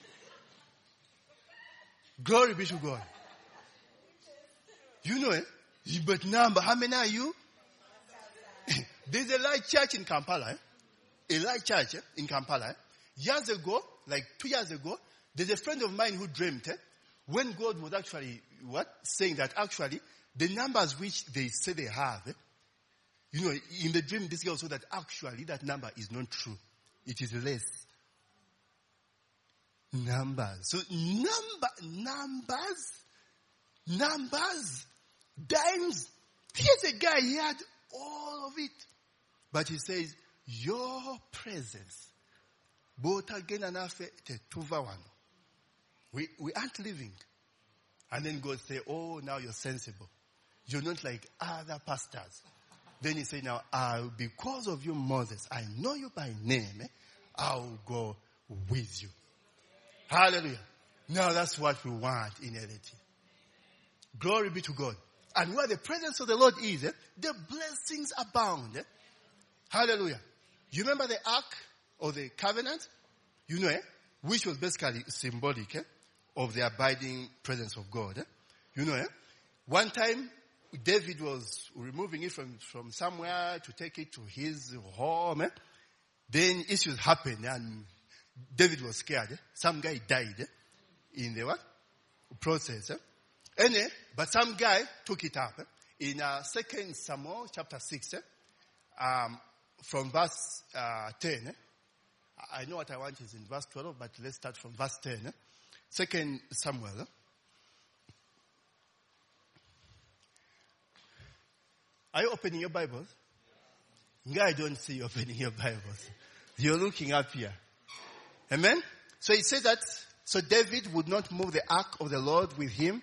Glory be to God. You know it. Eh? But number, how many are you? There's a light church in Kampala. Eh? A light church eh? in Kampala. Eh? Years ago, like two years ago, there's a friend of mine who dreamt eh? when God was actually what? Saying that actually the numbers which they say they have, eh? you know, in the dream this girl saw that actually that number is not true. It is less. Numbers. So number, numbers, numbers, dimes. Here's a guy, he had all of it. But he says, your presence. Both again and after we we aren't living. And then God say, oh, now you're sensible. You're not like other pastors. Then he said, now, I'll, because of you, Moses, I know you by name. Eh? I'll go with you. Hallelujah. Now that's what we want in L A T. Glory be to God. And where the presence of the Lord is, eh, the blessings abound. Eh? Hallelujah. You remember the ark or the covenant? You know, eh? which was basically symbolic eh, of the abiding presence of God. Eh? You know, eh? One time, David was removing it from, from somewhere to take it to his home. Eh? Then issues happened and David was scared. Eh? Some guy died eh? in the what? Process. Eh? Anyway, but some guy took it up. Eh? In uh, Second Samuel chapter six, eh? um, from verse uh, ten. Eh? I know what I want is in verse twelve, but let's start from verse ten. Eh? Second Samuel. Eh? Are you opening your Bibles? I don't see you opening your Bibles. You're looking up here. Amen? So it says that, so David would not move the ark of the Lord with him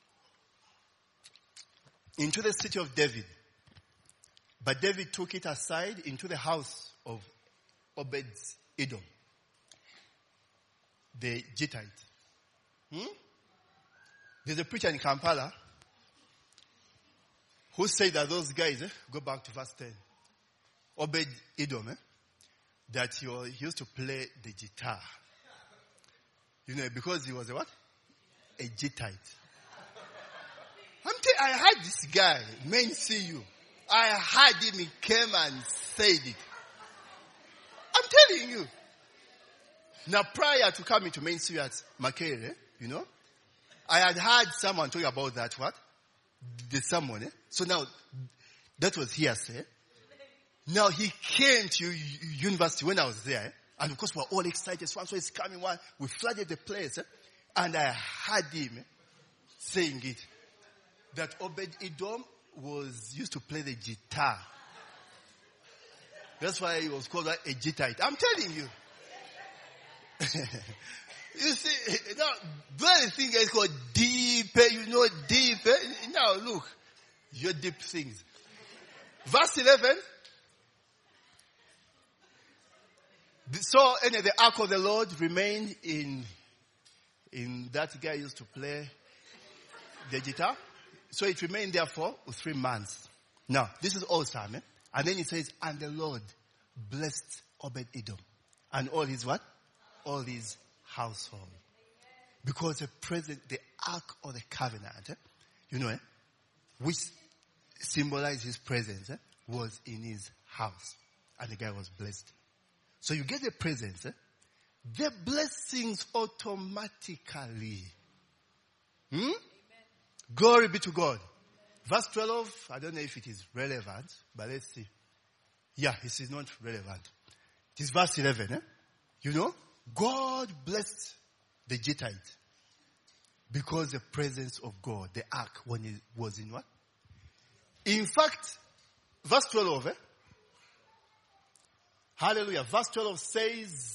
into the city of David. But David took it aside into the house of Obed-Edom, the Gittite. Hmm? There's a preacher in Kampala who said that those guys, eh, go back to verse ten. Obed-Edom, eh, that he, was, he used to play the guitar. You know, because he was a what? A Gittite. I'm t- I had this guy, men see you. I had him, he came and said it. I'm telling you. Now, prior to coming to main see you at Makere, you know, I had heard someone talk about that, what? The someone, eh? So now, that was hearsay. Now he came to u- university when I was there, eh? And of course we were all excited. So and so is coming, one. We flooded the place, eh? And I heard him eh, saying it. That Obed-Edom was used to play the guitar. That's why he was called a Gittite. I'm telling you. You see, now, the thing is called deep, you know, deep. Now, look, your deep things. Verse eleven. So, anyway, the ark of the Lord remained in, in that guy used to play the guitar. So it remained there for three months. Now, this is awesome. Eh? And then it says, and the Lord blessed Obed-Edom. And all his what? All his household. Because the present, the ark of the covenant, eh, you know, eh, which symbolized his presence, eh, was in his house. And the guy was blessed. So you get the presence, eh, the blessings automatically. Hmm? Glory be to God. Verse twelve, I don't know if it is relevant, but let's see. Yeah, this is not relevant. It is verse eleven, eh? You know, God blessed the Gittite because the presence of God, the ark, when it was in what? In fact, verse twelve, eh? Hallelujah. Verse twelve says,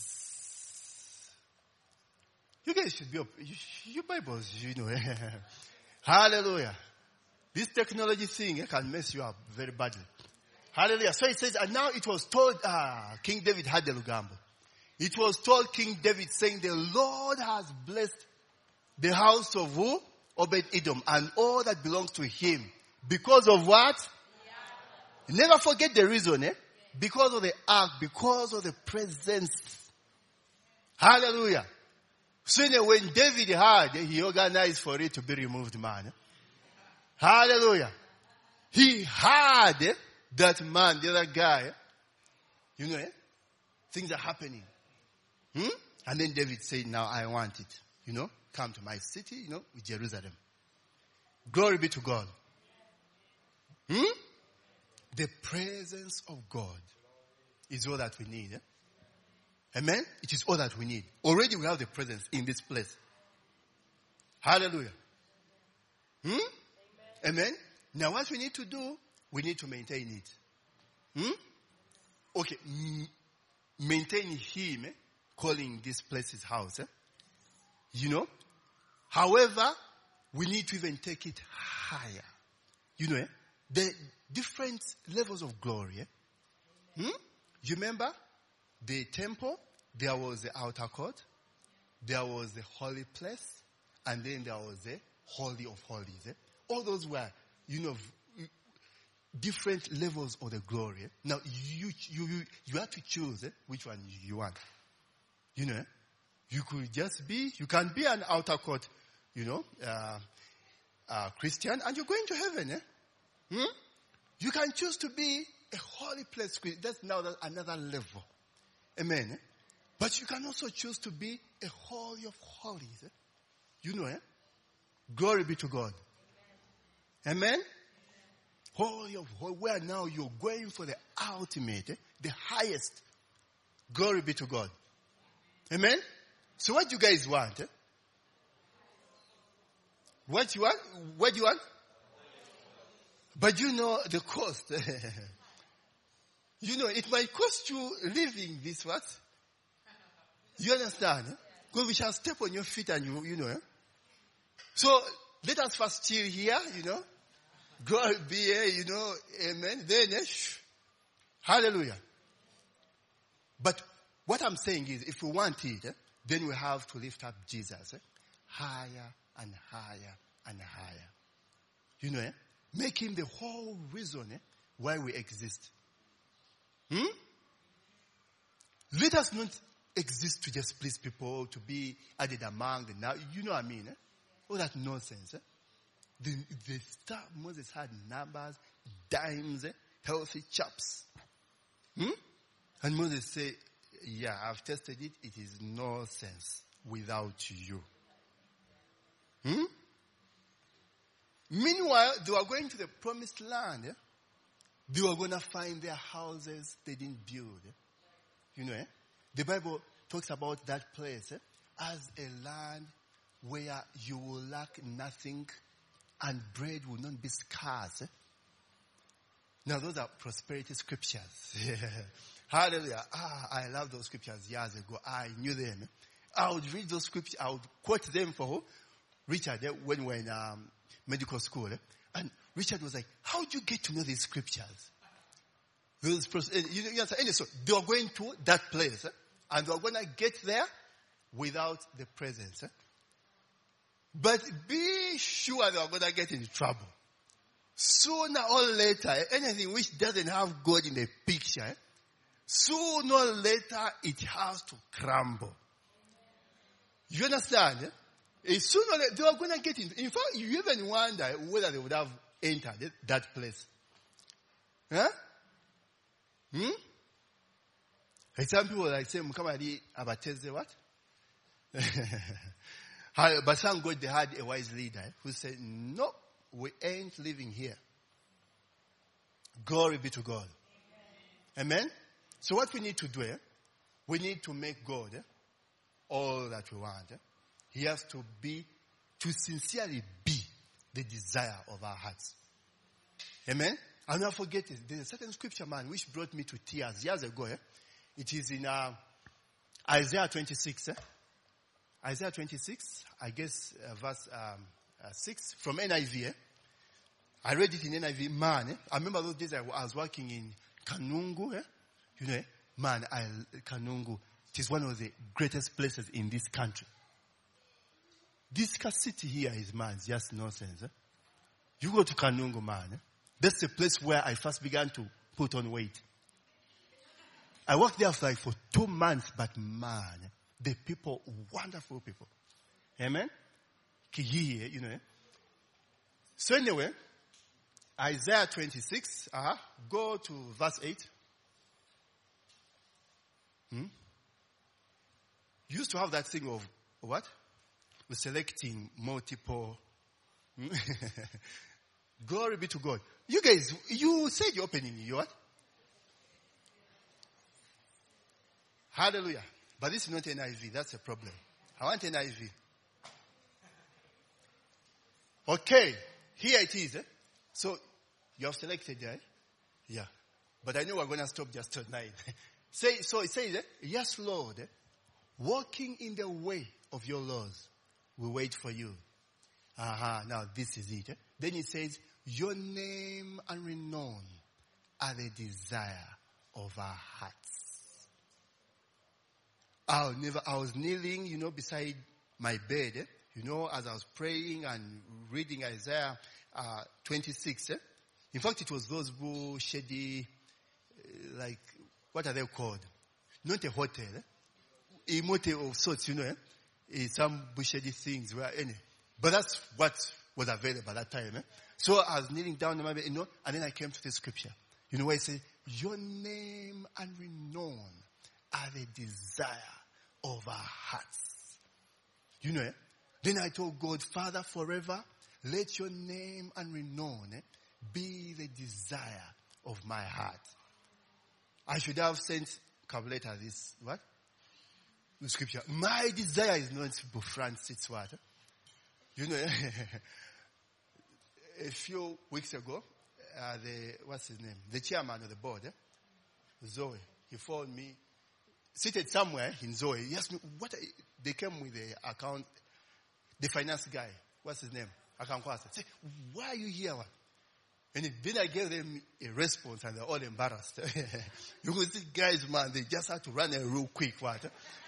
you guys should be up, you, your Bibles, you know. Hallelujah. This technology thing eh, can mess you up very badly. Hallelujah. So it says, and now it was told, ah, King David had the Lugambo. It was told King David saying, the Lord has blessed the house of who? Obed-Edom and all that belongs to him. Because of what? Yeah. Never forget the reason, eh? Because of the ark, because of the presence. Hallelujah. So when David heard, he organized for it to be removed, man. Hallelujah. He heard that man, the other guy, you know, things are happening. Hmm? And then David said, now I want it. You know, come to my city, you know, with Jerusalem. Glory be to God. Hmm? The presence of God is all that we need. Eh? Amen? It is all that we need. Already we have the presence in this place. Hallelujah. Hmm? Amen. Amen? Now what we need to do, we need to maintain it. Hmm? Okay. M- maintain him, eh? Calling this place his house. Eh? You know? However, we need to even take it higher. You know, eh? The different levels of glory. Eh? Hmm? You remember? The temple, there was the outer court, there was the holy place, and then there was the holy of holies. Eh? All those were, you know, different levels of the glory. Eh? Now, you you you, you have to choose eh, which one you want. You know, eh? You could just be, you can be an outer court, you know, uh, uh, Christian, and you're going to heaven. Eh? Hmm? You can choose to be a holy place. That's now another level. Amen. Eh? But you can also choose to be a holy of holies. Eh? You know, eh? Glory be to God. Amen. Holy of holies, where now you're going for the ultimate, eh? The highest. Glory be to God. Amen. So what do you guys want? Eh? What you want? What do you want? But you know the cost. You know, it might cost you living this what? You understand? Eh? Because we shall step on your feet and you, you know. Eh? So let us first chill here, you know. God be here, you know. Amen. Then, eh? Hallelujah. But what I'm saying is, if we want it, eh, then we have to lift up Jesus eh? higher and higher and higher. You know, eh? Make him the whole reason eh, why we exist. Hmm? Let us not exist to just please people, to be added among the now. You know what I mean? Eh? All that nonsense. Eh? The, the stuff Moses had numbers, dimes, eh? Healthy chaps. Hmm? And Moses said, yeah, I've tested it. It is nonsense without you. Hmm? Meanwhile, they were going to the promised land. Eh? They were going to find their houses they didn't build. Eh? You know, eh? The Bible talks about that place eh? as a land where you will lack nothing and bread will not be scarce. Eh? Now, those are prosperity scriptures. Hallelujah. Ah, I love those scriptures years ago. I knew them. I would read those scriptures. I would quote them for who? Richard, eh, when we were in um, medical school. Eh? And Richard was like, how did you get to know these scriptures? Those pros- you know, you anyway, so they were going to that place. Eh? And they were going to get there without the presence. Eh? But be sure they were going to get in trouble. Sooner or later, anything which doesn't have God in the picture, eh? Sooner or later, it has to crumble. You understand? Eh? Sooner or later, they are going to get in. In fact, you even wonder whether they would have entered that place. Huh? Hmm? Like some people like say, Mukamadi Abateze what? But thank God they had a wise leader who said, no, we ain't living here. Glory be to God. Amen? Amen? So what we need to do, eh? We need to make God eh? all that we want. Eh? He has to be, to sincerely be the desire of our hearts. Amen? I'll not forget it. There's a certain scripture, man, which brought me to tears years ago. Eh? It is in uh, Isaiah twenty-six. Eh? Isaiah twenty-six, I guess uh, verse um, uh, six, from N I V. Eh? I read it in N I V. Man, eh? I remember those days I was working in Kanungu. Eh? You know, eh? Man, I, Kanungu, it is one of the greatest places in this country. This city here is, man, just nonsense. Eh? You go to Kanungu, man. Eh? That's the place where I first began to put on weight. I worked there for like for two months, but man, the people, wonderful people. Amen? Kihiye, you know. Eh? So anyway, Isaiah twenty-six, uh-huh, go to verse eight. Hmm? You used to have that thing of what? We're selecting multiple. Glory be to God. You guys, you said your opening, you what? Hallelujah. But this is not N I V, that's a problem. I want N I V. Okay, here it is. Eh? So, you have selected, eh? Yeah. But I know we're going to stop just tonight. Say, so it says, eh? Yes, Lord, eh? Walking in the way of your laws, we wait for you. Aha, uh-huh, now this is it. Eh? Then it says, your name and renown are the desire of our hearts. I'll never, I was kneeling, you know, beside my bed, eh? You know, as I was praying and reading Isaiah uh, twenty-six. Eh? In fact, it was those who shady, uh, like, what are they called? Not a hotel. Eh? emote of sorts, you know, eh? Eh, some bushedy things were any. But that's what was available at that time. Eh? So I was kneeling down on my bed, you know, and then I came to the scripture. You know where it says, your name and renown are the desire of our hearts. You know, eh? Then I told God, Father, forever, let your name and renown eh, be the desire of my heart. I should have sent a couple later this, what? The scripture. My desire is not Bufran Sitzwater. You know, a few weeks ago, uh, the, what's his name? The chairman of the board, eh? Zoe, he phoned me, seated somewhere in Zoe. He asked me, what are, they came with the account, the finance guy. What's his name? Account I said, why are you here? And then I gave them a response and they're all embarrassed. Because these guys, man, they just had to run a real quick water.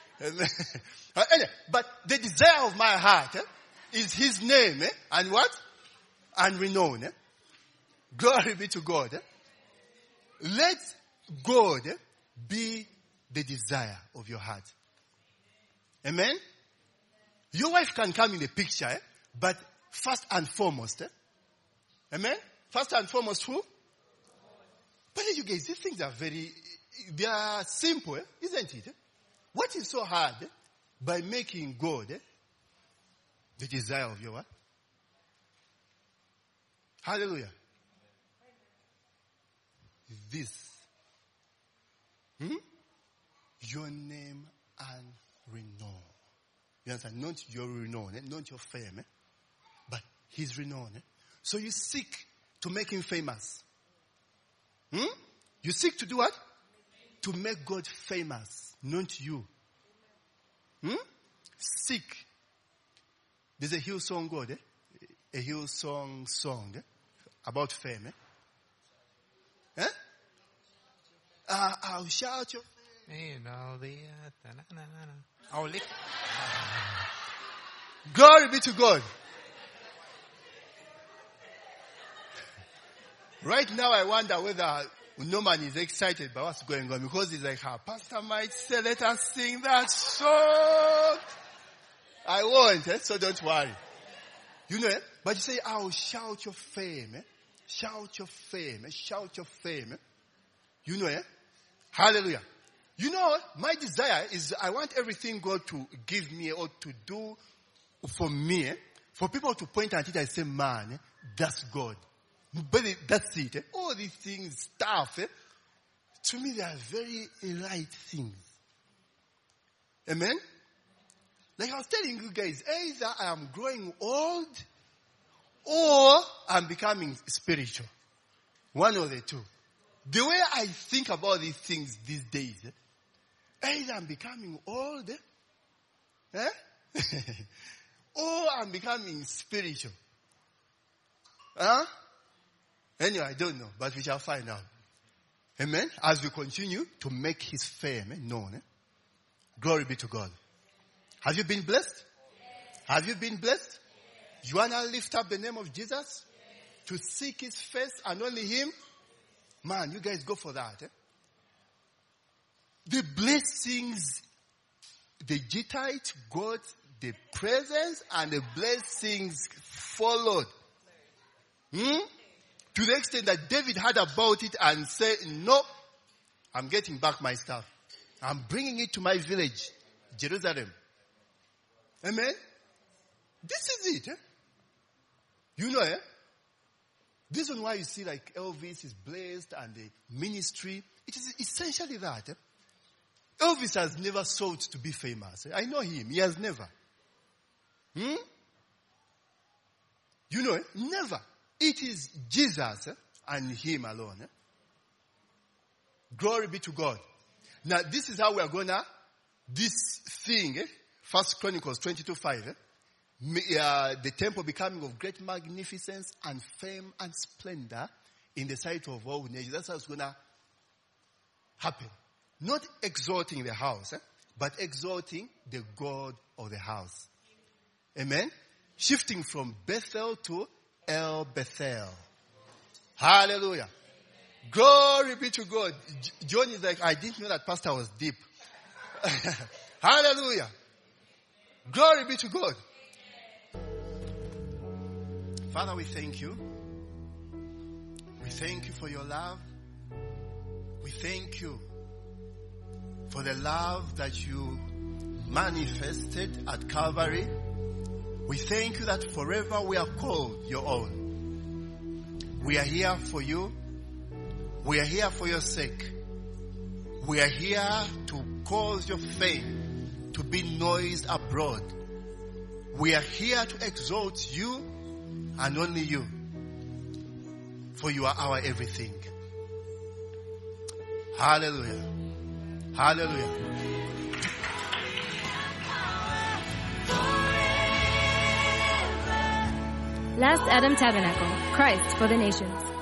But the desire of my heart eh, is his name eh, and what? And renown. Eh? Glory be to God. Eh? Let God eh, be the desire of your heart. Amen? Your wife can come in the picture, eh? But first and foremost, eh? Amen? First and foremost, who? But you guys, these things are very, they are simple, eh? Isn't it? Eh? What is so hard eh? By making God eh? the desire of your what? Hallelujah. This. Hmm? Your name and renown. You understand? Not your renown, eh? Not your fame, eh? But his renown. Eh? So you seek to make him famous. Hmm? You seek to do what? To make God famous, not you. Hmm? Seek. There's a Hillsong God, eh? A Hillsong song eh? About fame. Eh? Eh? Uh, I'll shout your fame. I'll lift. Glory be to God. Right now I wonder whether Norman is excited by what's going on because he's like, our pastor might say, let us sing that song. I won't, eh? So don't worry. You know, eh? But you say, I'll shout your fame. Eh? Shout your fame. Eh? Shout your fame. Eh? You know, eh? Hallelujah. You know, my desire is I want everything God to give me or to do for me, eh? For people to point at it and say, man, eh? That's God. But it, that's it. Eh? All these things, stuff, eh? To me, they are very light things. Amen? Like I was telling you guys, either I am growing old or I'm becoming spiritual. One of the two. The way I think about these things these days, eh? Either I'm becoming old eh? Eh? or I'm becoming spiritual. Huh? Anyway, I don't know, but we shall find out. Amen? As we continue to make his fame eh, known. Eh? Glory be to God. Have you been blessed? Yes. Have you been blessed? Yes. You want to lift up the name of Jesus? Yes. To seek his face and only him? Man, you guys go for that. Eh? The blessings, the Gittite got the presence and the blessings followed. Hmm? To the extent that David heard about it and said, no, I'm getting back my stuff. I'm bringing it to my village, Jerusalem. Amen? This is it. Eh? You know, eh? This is why you see like Elvis is blessed and the ministry. It is essentially that. Eh? Elvis has never sought to be famous. Eh? I know him. He has never. Hmm? You know, eh? Never. It is Jesus eh? and him alone. Eh? Glory be to God. Now, this is how we are going to, this thing, eh? First Chronicles twenty-two five, eh? uh, the temple becoming of great magnificence and fame and splendor in the sight of all nations. That's how it's going to happen. Not exalting the house, eh? But exalting the God of the house. Amen? Shifting from Bethel to El Bethel. Hallelujah. Glory be to God. John is like, I didn't know that pastor was deep. Hallelujah. Glory be to God. Father, we thank you. We thank you for your love. We thank you for the love that you manifested at Calvary. We thank you that forever we are called your own. We are here for you. We are here for your sake. We are here to cause your fame to be noised abroad. We are here to exalt you and only you. For you are our everything. Hallelujah. Hallelujah. Last Adam Tabernacle, Christ for the Nations.